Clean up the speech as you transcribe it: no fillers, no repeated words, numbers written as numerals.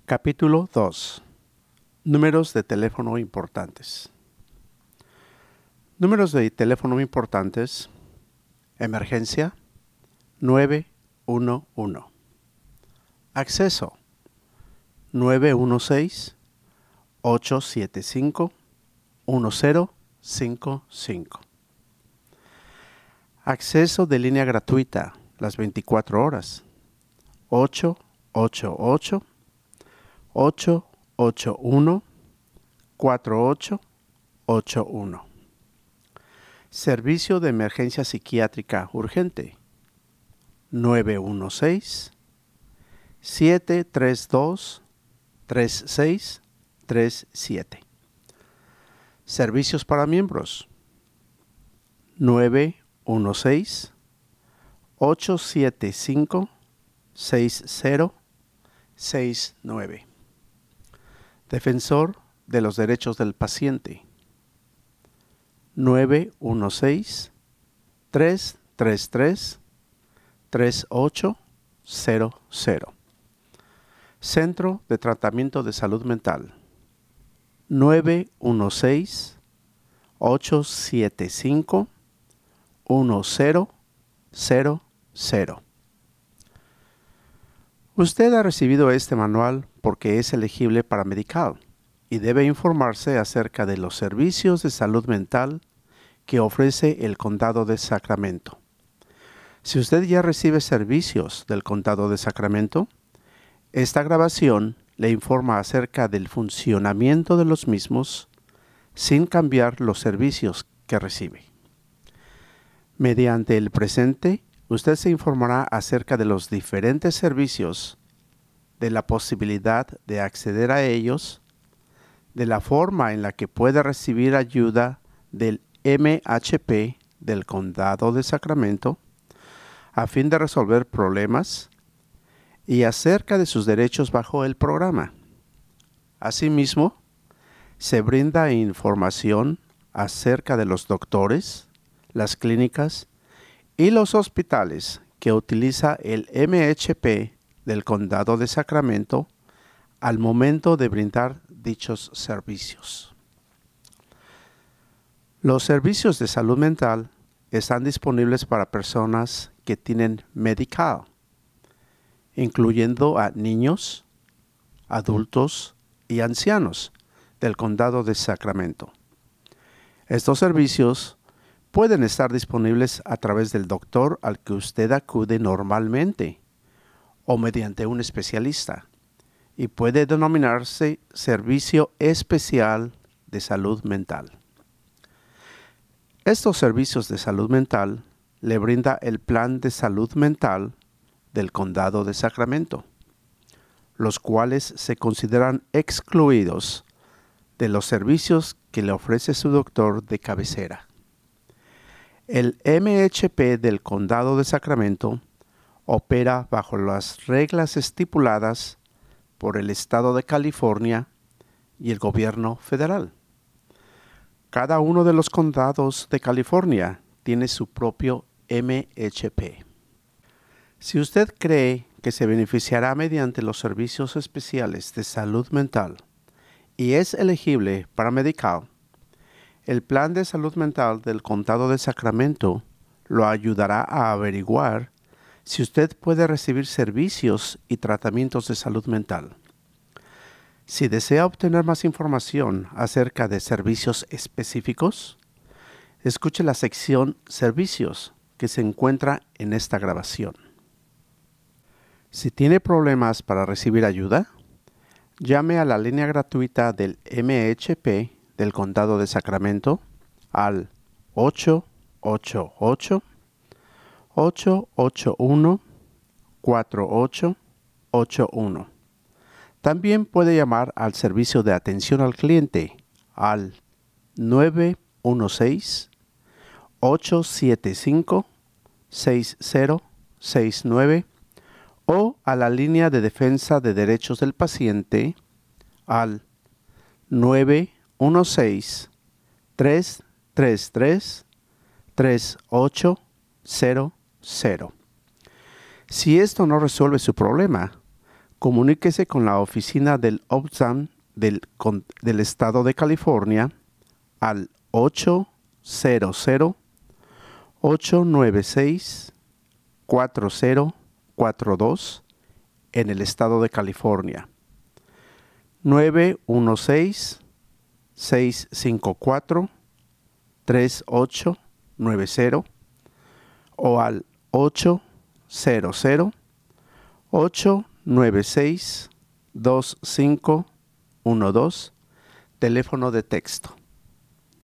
Capítulo 2. Números de teléfono importantes. Números de teléfono importantes. Emergencia 911. Acceso 916-875-1055. Acceso de línea gratuita las 24 horas. 888-881-4881. Servicio de emergencia psiquiátrica urgente 916-732-3637. Servicios para miembros 916-875-6069. Defensor de los derechos del paciente 916-333-3800. Centro de Tratamiento de Salud Mental 916-875-1000. Usted ha recibido este manual porque es elegible para Medi-Cal y debe informarse acerca de los servicios de salud mental que ofrece el Condado de Sacramento. Si usted ya recibe servicios del Condado de Sacramento, esta grabación le informa acerca del funcionamiento de los mismos sin cambiar los servicios que recibe. Mediante el presente, usted se informará acerca de los diferentes servicios, de la posibilidad de acceder a ellos, de la forma en la que puede recibir ayuda del MHP del Condado de Sacramento a fin de resolver problemas y acerca de sus derechos bajo el programa. Asimismo, se brinda información acerca de los doctores, las clínicas y los hospitales que utiliza el MHP del Condado de Sacramento al momento de brindar dichos servicios. Los servicios de salud mental están disponibles para personas que tienen Medi-Cal, incluyendo a niños, adultos y ancianos del Condado de Sacramento. Estos servicios pueden estar disponibles a través del doctor al que usted acude normalmente o mediante un especialista y puede denominarse Servicio Especial de Salud Mental. Estos servicios de salud mental le brinda el Plan de Salud Mental del Condado de Sacramento, los cuales se consideran excluidos de los servicios que le ofrece su doctor de cabecera. El MHP del Condado de Sacramento opera bajo las reglas estipuladas por el Estado de California y el gobierno federal. Cada uno de los condados de California tiene su propio MHP. Si usted cree que se beneficiará mediante los servicios especiales de salud mental y es elegible para Medi-Cal, el Plan de Salud Mental del Condado de Sacramento lo ayudará a averiguar si usted puede recibir servicios y tratamientos de salud mental. Si desea obtener más información acerca de servicios específicos, escuche la sección Servicios que se encuentra en esta grabación. Si tiene problemas para recibir ayuda, llame a la línea gratuita del MHP del Condado de Sacramento al 888-881-4881. También puede llamar al servicio de atención al cliente al 916-875-6069 o a la línea de defensa de derechos del paciente al 916-333-3800. Si esto no resuelve su problema, comuníquese con la oficina del OPSAM del Estado de California al 800-896-4042 en el Estado de California. 916-654-3890 o al 800-896-2512, teléfono de texto.